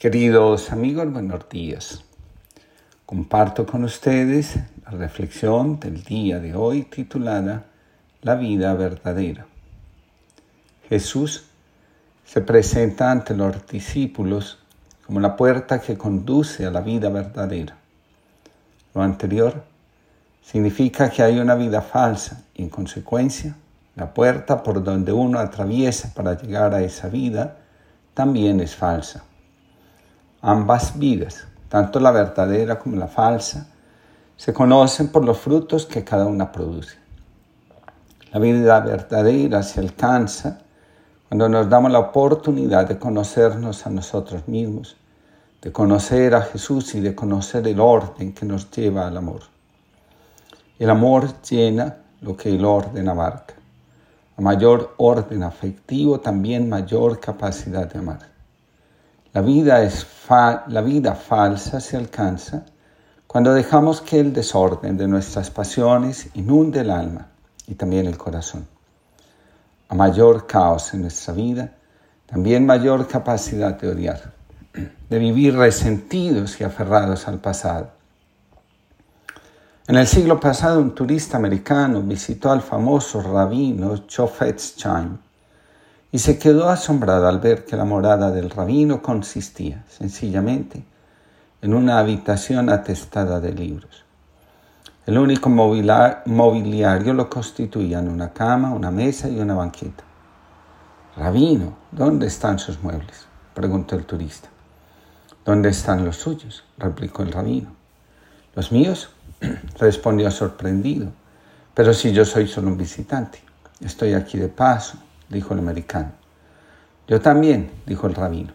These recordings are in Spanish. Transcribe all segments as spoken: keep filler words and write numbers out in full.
Queridos amigos, buenos días. Comparto con ustedes la reflexión del día de hoy titulada La vida verdadera. Jesús se presenta ante los discípulos como la puerta que conduce a la vida verdadera. Lo anterior significa que hay una vida falsa y, en consecuencia, la puerta por donde uno atraviesa para llegar a esa vida también es falsa. Ambas vidas, tanto la verdadera como la falsa, se conocen por los frutos que cada una produce. La vida verdadera se alcanza cuando nos damos la oportunidad de conocernos a nosotros mismos, de conocer a Jesús y de conocer el orden que nos lleva al amor. El amor llena lo que el orden abarca. A mayor orden afectivo, también mayor capacidad de amar. La vida, es fa- la vida falsa se alcanza cuando dejamos que el desorden de nuestras pasiones inunde el alma y también el corazón. A mayor caos en nuestra vida, también mayor capacidad de odiar, de vivir resentidos y aferrados al pasado. En el siglo pasado, un turista americano visitó al famoso rabino Chofetz Chaim y se quedó asombrado al ver que la morada del rabino consistía, sencillamente, en una habitación atestada de libros. El único mobiliario lo constituían una cama, una mesa y una banqueta. «Rabino, ¿dónde están sus muebles?», preguntó el turista. «¿Dónde están los suyos?», replicó el rabino. «¿Los míos?», respondió sorprendido. «Pero si yo soy solo un visitante, estoy aquí de paso», dijo el americano. «Yo también», dijo el rabino.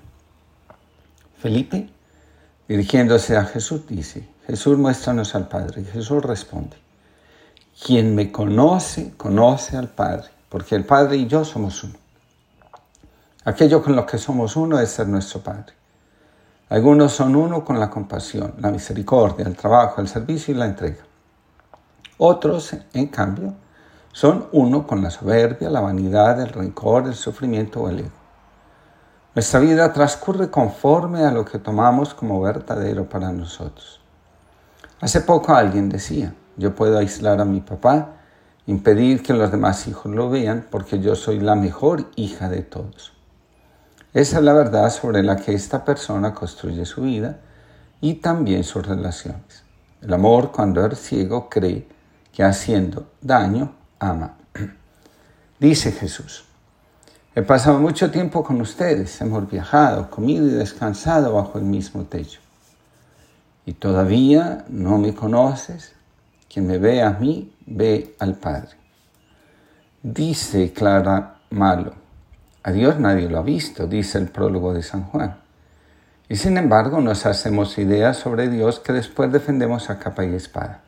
Felipe, dirigiéndose a Jesús, dice: «Jesús, muéstranos al Padre». Y Jesús responde: «Quien me conoce, conoce al Padre, porque el Padre y yo somos uno». Aquello con lo que somos uno es ser nuestro Padre. Algunos son uno con la compasión, la misericordia, el trabajo, el servicio y la entrega. Otros, en cambio, son uno con la soberbia, la vanidad, el rencor, el sufrimiento o el ego. Nuestra vida transcurre conforme a lo que tomamos como verdadero para nosotros. Hace poco alguien decía: «Yo puedo aislar a mi papá, impedir que los demás hijos lo vean, porque yo soy la mejor hija de todos». Esa es la verdad sobre la que esta persona construye su vida y también sus relaciones. El amor, cuando es ciego, cree que haciendo daño, ama. Dice Jesús: «He pasado mucho tiempo con ustedes, hemos viajado, comido y descansado bajo el mismo techo. Y todavía no me conoces. Quien me ve a mí, ve al Padre». Dice Clara Malo: «A Dios nadie lo ha visto», dice el prólogo de San Juan. Y sin embargo nos hacemos ideas sobre Dios que después defendemos a capa y espada.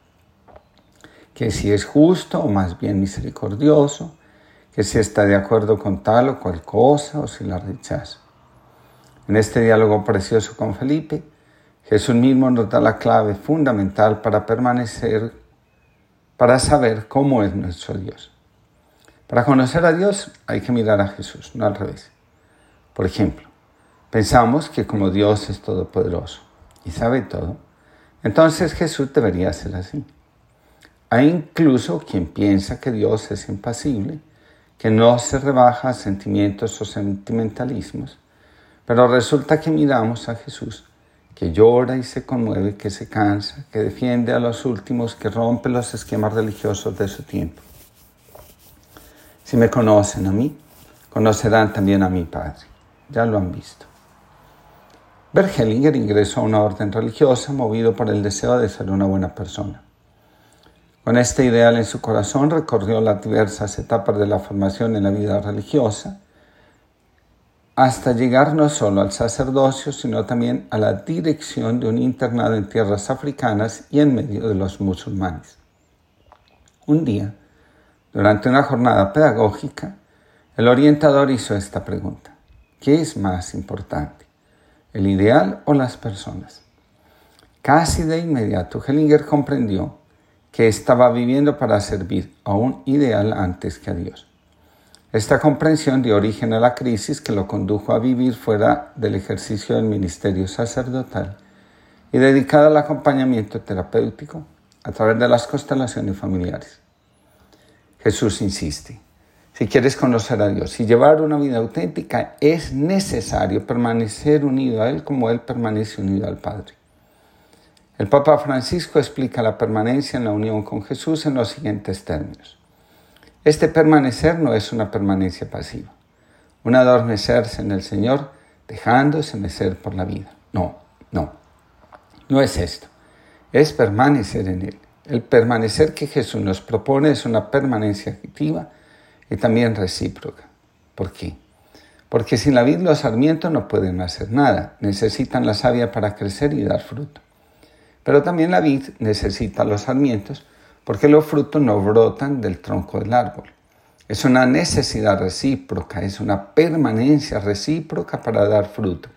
Que si es justo o más bien misericordioso, que si está de acuerdo con tal o cual cosa o si la rechaza. En este diálogo precioso con Felipe, Jesús mismo nos da la clave fundamental para permanecer, para saber cómo es nuestro Dios. Para conocer a Dios hay que mirar a Jesús, no al revés. Por ejemplo, pensamos que como Dios es todopoderoso y sabe todo, entonces Jesús debería ser así. Hay incluso quien piensa que Dios es impasible, que no se rebaja a sentimientos o sentimentalismos, pero resulta que miramos a Jesús, que llora y se conmueve, que se cansa, que defiende a los últimos, que rompe los esquemas religiosos de su tiempo. Si me conocen a mí, conocerán también a mi Padre. Ya lo han visto. Bert Hellinger ingresó a una orden religiosa movido por el deseo de ser una buena persona. Con este ideal en su corazón recorrió las diversas etapas de la formación en la vida religiosa hasta llegar no solo al sacerdocio, sino también a la dirección de un internado en tierras africanas y en medio de los musulmanes. Un día, durante una jornada pedagógica, el orientador hizo esta pregunta: ¿qué es más importante, el ideal o las personas? Casi de inmediato, Hellinger comprendió que estaba viviendo para servir a un ideal antes que a Dios. Esta comprensión dio origen a la crisis que lo condujo a vivir fuera del ejercicio del ministerio sacerdotal y dedicado al acompañamiento terapéutico a través de las constelaciones familiares. Jesús insiste: si quieres conocer a Dios y llevar una vida auténtica, es necesario permanecer unido a Él como Él permanece unido al Padre. El Papa Francisco explica la permanencia en la unión con Jesús en los siguientes términos. Este permanecer no es una permanencia pasiva, un adormecerse en el Señor dejándose mecer por la vida. No, no, no es esto. Es permanecer en Él. El permanecer que Jesús nos propone es una permanencia activa y también recíproca. ¿Por qué? Porque sin la vid los sarmientos no pueden hacer nada. Necesitan la savia para crecer y dar fruto. Pero también la vid necesita los sarmientos porque los frutos no brotan del tronco del árbol. Es una necesidad recíproca, es una permanencia recíproca para dar fruto.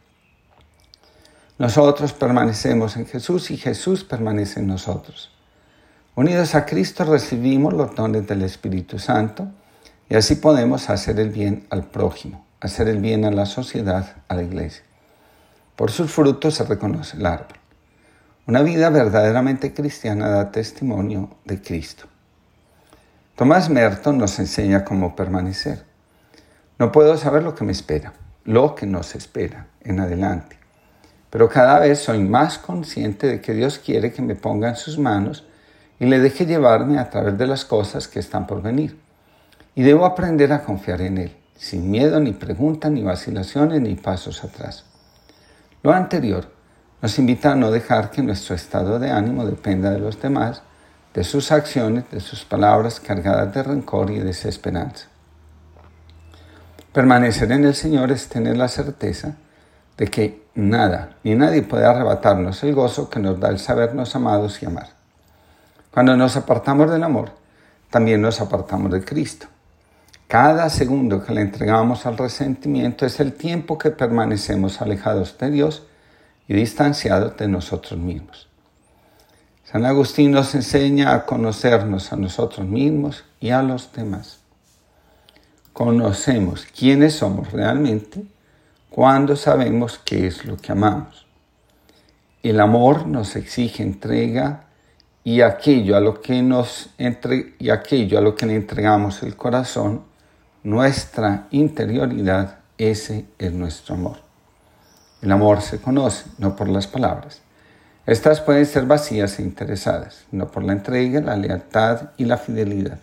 Nosotros permanecemos en Jesús y Jesús permanece en nosotros. Unidos a Cristo recibimos los dones del Espíritu Santo y así podemos hacer el bien al prójimo, hacer el bien a la sociedad, a la iglesia. Por sus frutos se reconoce el árbol. Una vida verdaderamente cristiana da testimonio de Cristo. Thomas Merton nos enseña cómo permanecer. No puedo saber lo que me espera, lo que nos espera en adelante. Pero cada vez soy más consciente de que Dios quiere que me ponga en sus manos y le deje llevarme a través de las cosas que están por venir. Y debo aprender a confiar en Él, sin miedo, ni preguntas, ni vacilaciones, ni pasos atrás. Lo anterior nos invita a no dejar que nuestro estado de ánimo dependa de los demás, de sus acciones, de sus palabras cargadas de rencor y desesperanza. Permanecer en el Señor es tener la certeza de que nada ni nadie puede arrebatarnos el gozo que nos da el sabernos amados y amar. Cuando nos apartamos del amor, también nos apartamos de Cristo. Cada segundo que le entregamos al resentimiento es el tiempo que permanecemos alejados de Dios y distanciados de nosotros mismos. San Agustín nos enseña a conocernos a nosotros mismos y a los demás. Conocemos quiénes somos realmente cuando sabemos qué es lo que amamos. El amor nos exige entrega y aquello a lo que nos entre, y aquello a lo que le entregamos el corazón, nuestra interioridad, ese es nuestro amor. El amor se conoce, no por las palabras. Estas pueden ser vacías e interesadas, no por la entrega, la lealtad y la fidelidad.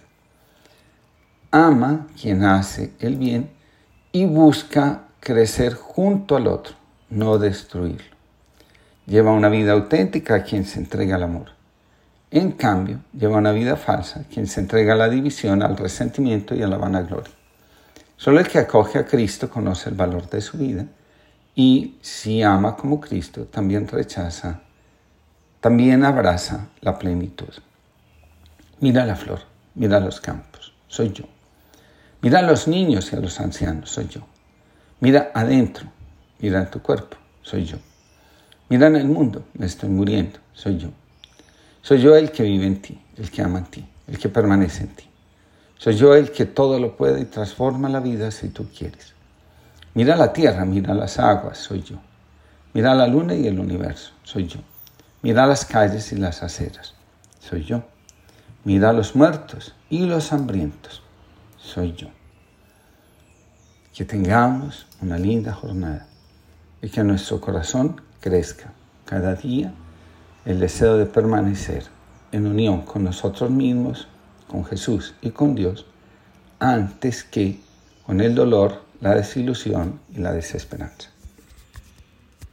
Ama quien hace el bien y busca crecer junto al otro, no destruirlo. Lleva una vida auténtica quien se entrega al amor. En cambio, lleva una vida falsa quien se entrega a la división, al resentimiento y a la vanagloria. Solo el que acoge a Cristo conoce el valor de su vida y si ama como Cristo, también rechaza, también abraza la plenitud. Mira la flor, mira los campos, soy yo. Mira a los niños y a los ancianos, soy yo. Mira adentro, mira en tu cuerpo, soy yo. Mira en el mundo, me estoy muriendo, soy yo. Soy yo el que vive en ti, el que ama en ti, el que permanece en ti. Soy yo el que todo lo puede y transforma la vida si tú quieres. Mira la tierra, mira las aguas, soy yo. Mira la luna y el universo, soy yo. Mira las calles y las aceras, soy yo. Mira a los muertos y los hambrientos, soy yo. Que tengamos una linda jornada y que nuestro corazón crezca cada día el deseo de permanecer en unión con nosotros mismos, con Jesús y con Dios, antes que con el dolor, la desilusión y la desesperanza.